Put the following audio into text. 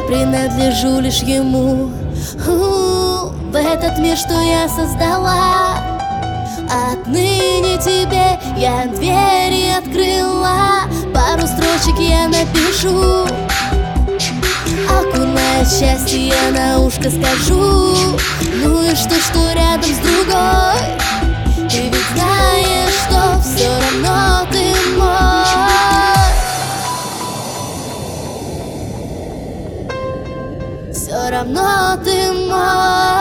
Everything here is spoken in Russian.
принадлежу лишь ему. В этот мир, что я создала, отныне тебе я двери открыла. Пару строчек я напишу, окуная счастье, я на ушко скажу. Ну и что рядом с другой? Ты ведь знаешь, что все равно ты мой. Все равно ты мой.